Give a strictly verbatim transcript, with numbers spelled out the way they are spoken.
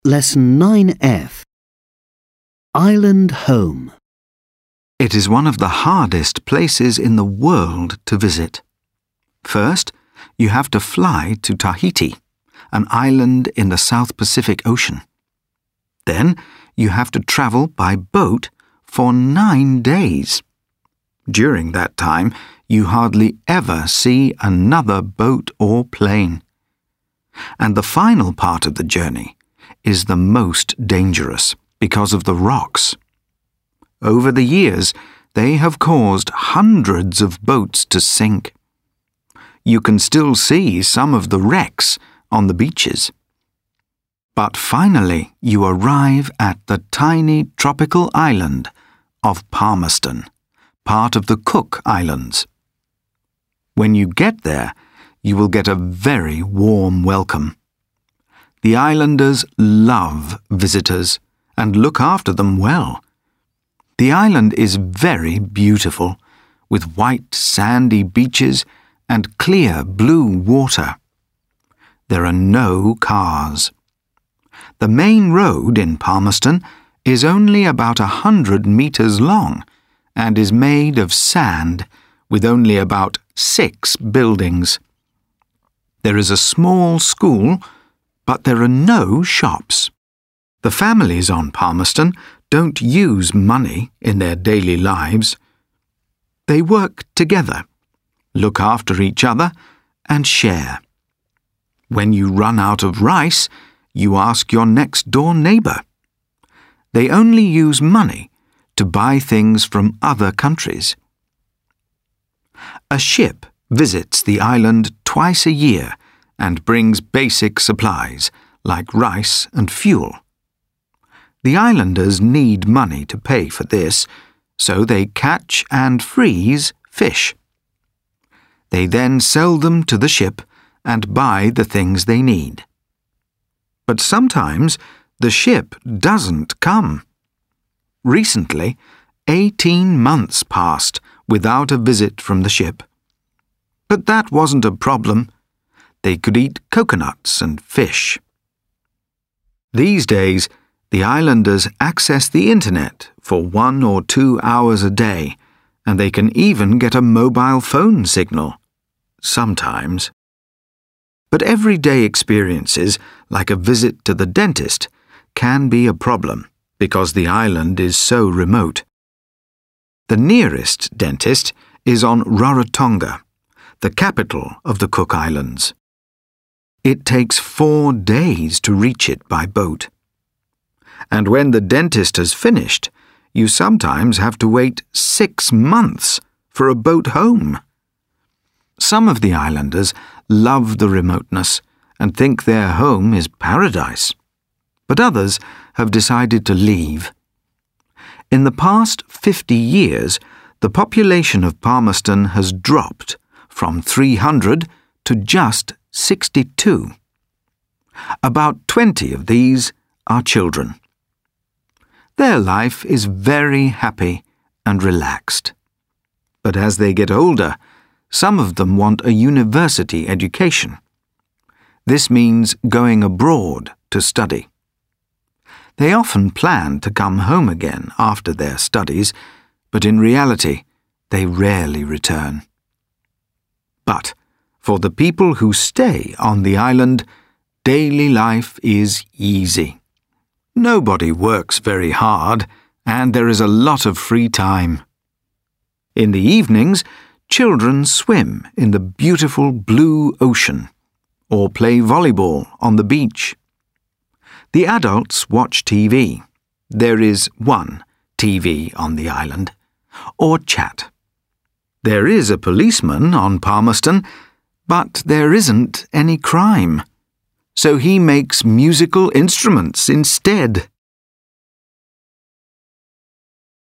Lesson nine F. Island Home. It is one of the hardest places in the world to visit. First, you have to fly to Tahiti, an island in the South Pacific Ocean. Then, you have to travel by boat for nine days. During that time, you hardly ever see another boat or plane. And the final part of the journey is the most dangerous because of the rocks. Over the years, they have caused hundreds of boats to sink. You can still see some of the wrecks on the beaches. But finally, you arrive at the tiny tropical island of Palmerston, part of the Cook Islands. When you get there, you will get a very warm welcome. The islanders love visitors and look after them well. The island is very beautiful, with white sandy beaches and clear blue water. There are no cars. The main road in Palmerston is only about a hundred meters long and is made of sand with only about six buildings. There is a small school, but there are no shops. The families on Palmerston don't use money in their daily lives. They work together, look after each other, and share. When you run out of rice, you ask your next-door neighbour. They only use money to buy things from other countries. A ship visits the island twice a year and brings basic supplies like rice and fuel. The islanders need money to pay for this, so they catch and freeze fish. They then sell them to the ship and buy the things they need. But sometimes the ship doesn't come. Recently, eighteen months passed without a visit from the ship. But that wasn't a problem. They could eat coconuts and fish. These days, the islanders access the internet for one or two hours a day, and they can even get a mobile phone signal. Sometimes. But everyday experiences, like a visit to the dentist, can be a problem because the island is so remote. The nearest dentist is on Rarotonga, the capital of the Cook Islands. It takes four days to reach it by boat. And when the dentist has finished, you sometimes have to wait six months for a boat home. Some of the islanders love the remoteness and think their home is paradise, but others have decided to leave. In the past fifty years, the population of Palmerston has dropped from three hundred to just sixty-two. About twenty of these are children. Their life is very happy and relaxed. But as they get older, some of them want a university education. This means going abroad to study. They often plan to come home again after their studies, but in reality, they rarely return. But for the people who stay on the island, daily life is easy. Nobody works very hard, and there is a lot of free time. In the evenings, children swim in the beautiful blue ocean or play volleyball on the beach. The adults watch T V. There is one T V on the island, or chat. There is a policeman on Palmerston, but there isn't any crime. So he makes musical instruments instead.